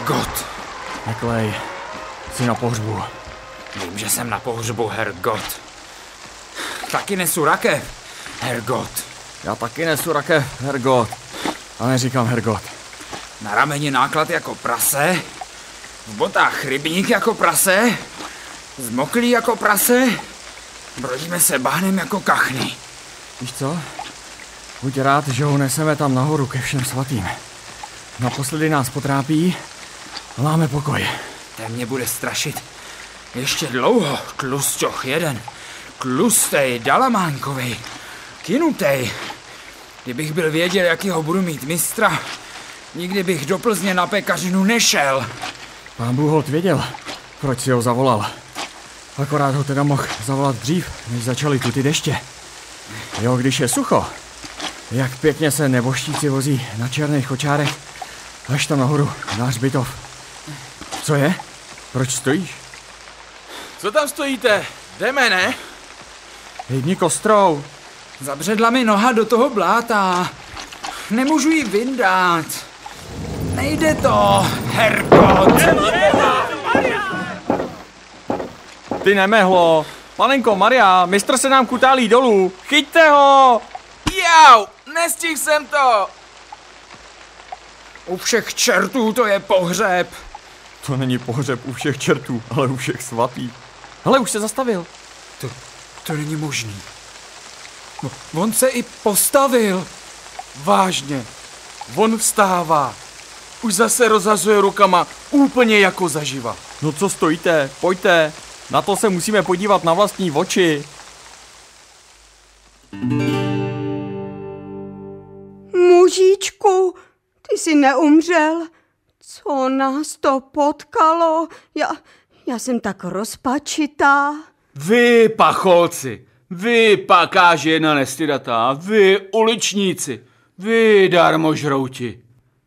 Hergot. Neklej, jsi na pohřbu. Vím, že jsem na pohřbu, Hergot. Taky nesu rakev, Hergot. Já taky nesu rakev, Hergot. A neříkám Hergot. Na rameni náklad jako prase, v botách rybník jako prase, zmoklý jako prase, brodíme se bahnem jako kachny. Víš co? Buď rád, že ho neseme tam nahoru ke všem svatým. Naposledy nás potrápí a máme pokoj. Ten mě bude strašit ještě dlouho, tlusťoch jeden. Tlustej, dalamánkovej, kinutej. Kdybych byl věděl, jakýho budu mít mistra, nikdy bych do Plzně na pekařinu nešel. Pán Bůh holt věděl, proč si ho zavolal. Akorát ho teda mohl zavolat dřív, než začaly tu ty deště. Jo, když je sucho, jak pěkně se neboštíci vozí na černých kočárech až tam nahoru na hřbitov. Co je? Proč stojíš? Co tam stojíte? Jdeme, ne? Hejbni kostrou. Zabředla mi noha do toho bláta. Nemůžu ji vyndat. Nejde to, Hergot. Ty nemehlo. Panenko Maria, mistr se nám kutálí dolů. Chyťte ho! Jau, nestihl jsem to. U všech čertů to je pohřeb. To není pohřeb u všech čertů, ale u všech svatých. Hele, už se zastavil. To není možný. On se i postavil. Vážně, on vstává. Už zase rozhazuje rukama, úplně jako zaživa. No co stojíte? Pojďte. Na to se musíme podívat na vlastní oči. Mužičku, ty jsi neumřel. Co nás to potkalo? Já jsem tak rozpačitá. Vy, pacholci, vy, pakáži jedna nestydatá, vy, uličníci, vy, darmožrouti.